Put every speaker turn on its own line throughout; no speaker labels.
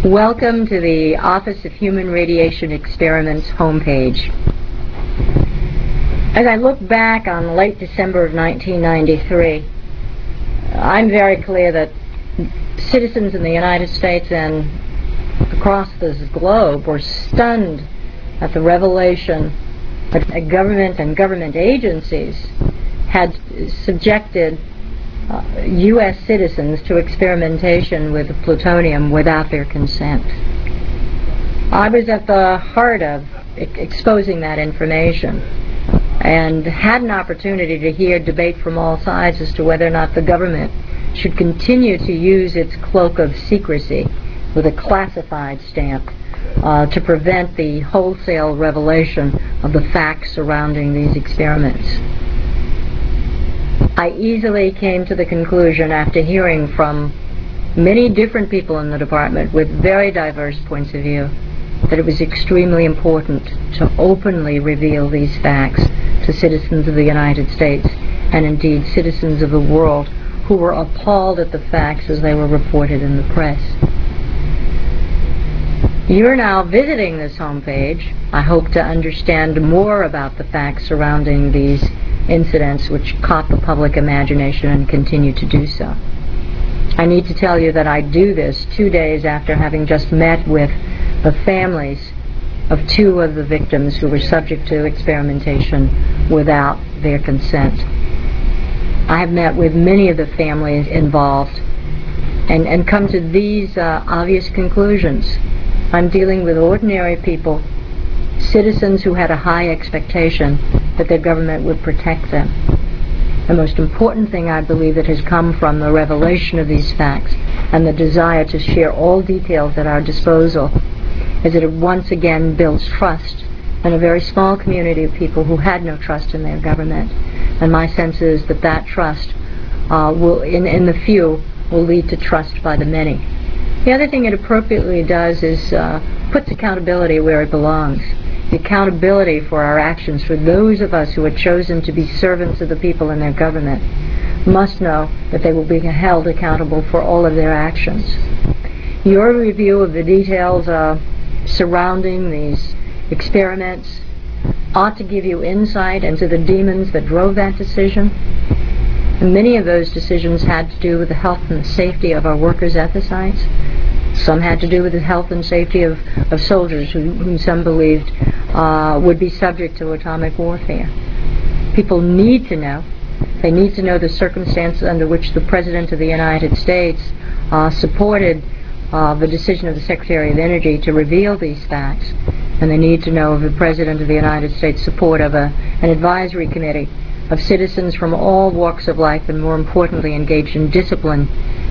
Welcome to the Office of Human Radiation Experiments homepage. As I look back on late December of 1993, I'm very clear that citizens in the United States and across this globe were stunned at the revelation that a government and government agencies had subjected U.S. citizens to experimentation with plutonium without their consent. I was at the heart of exposing that information and had an opportunity to hear debate from all sides as to whether or not the government should continue to use its cloak of secrecy with a classified stamp to prevent the wholesale revelation of the facts surrounding these experiments. I easily came to the conclusion, after hearing from many different people in the department with very diverse points of view, that it was extremely important to openly reveal these facts to citizens of the United States and indeed citizens of the world who were appalled at the facts as they were reported in the press. You're now visiting this homepage. I hope to understand more about the facts surrounding these incidents which caught the public imagination and continue to do so. I need to tell you that I do this 2 days after having just met with the families of 2 of the victims who were subject to experimentation without their consent. I have met with many of the families involved and come to these obvious conclusions. I'm dealing with ordinary people, citizens who had a high expectation that their government would protect them. The most important thing, I believe, that has come from the revelation of these facts and the desire to share all details at our disposal is that it once again builds trust in a very small community of people who had no trust in their government. And my sense is that that trust will, in the few, will lead to trust by the many. The other thing it appropriately does is puts accountability where it belongs. The accountability for our actions for those of us who are chosen to be servants of the people in their government must know that they will be held accountable for all of their actions. Your review of the details surrounding these experiments ought to give you insight into the demons that drove that decision. And many of those decisions had to do with the health and the safety of our workers at the sites. Some had to do with the health and safety of soldiers whom some believed would be subject to atomic warfare. People need to know. They need to know the circumstances under which the President of the United States supported the decision of the Secretary of Energy to reveal these facts. And they need to know of the President of the United States' support of an advisory committee of citizens from all walks of life and, more importantly, engaged in disciplines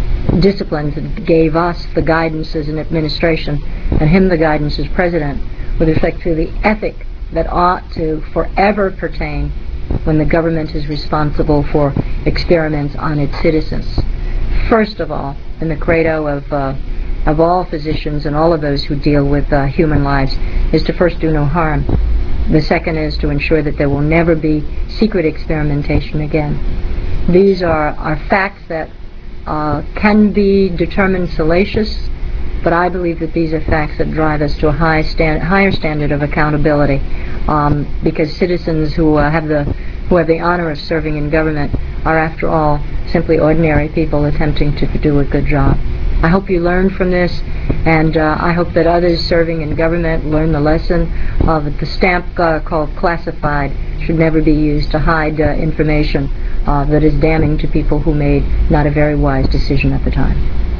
that gave us the guidance as an administration and him the guidance as president with respect to the ethic that ought to forever pertain when the government is responsible for experiments on its citizens. First of all, in the credo of all physicians and all of those who deal with human lives, is to first do no harm. The second is to ensure that there will never be secret experimentation again. These are facts that can be determined salacious, but I believe that these are facts that drive us to a higher standard of accountability, because citizens who have the honor of serving in government are, after all, simply ordinary people attempting to do a good job. I hope you learned from this, and I hope that others serving in government learn the lesson of the stamp called classified should never be used to hide information that is damning to people who made not a very wise decision at the time.